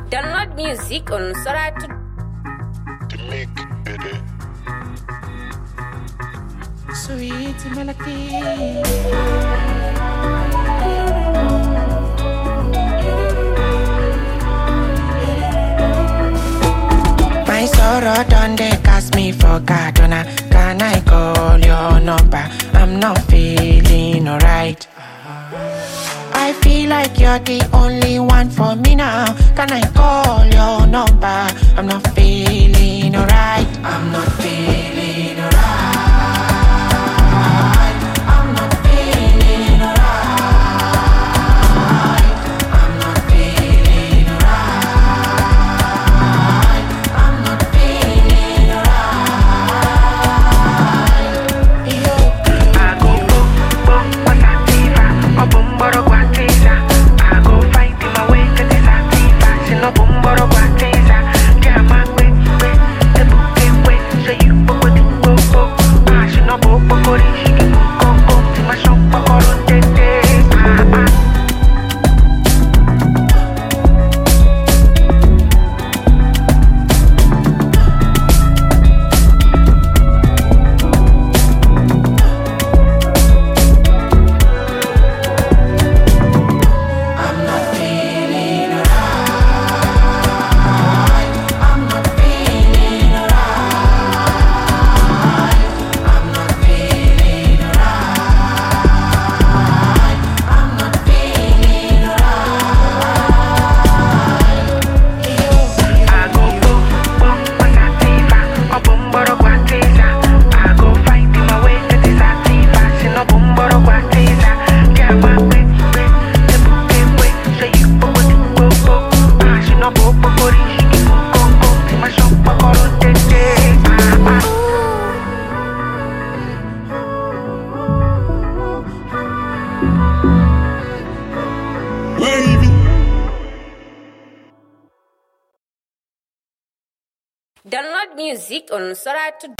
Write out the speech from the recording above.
Download music on Soratu. Sweet melody. My sorrow done they cast me for Cardona. Can I call your number? I'm not feeling alright. I feel like you're the only one for me now. Can I call your number? I'm not feeling alright. I'm not feeling alright. I'm not feeling alright. I'm not feeling alright. I'm not feeling alright. Yo. I go boom boom pasativa, o boom boro guatiza. I go fight in my way to this sativa. She no boom boro guatiza. Yeah, my way, the book way. So you book with the go. Ah, she no book for it. She can go to my shop for all the day. I'm not feeling alright. I'm not feeling alright. I'm not feeling alright. I'm not feeling alright. I go boom boom pasativa, o boom boro guatiza. I go fight in my way to this sativa. She no boom boro guatiza. Yeah, my way, the book way. So you book with the go. Ah, she no book for it. She can go to my shop for all the day. Download music on Soratu.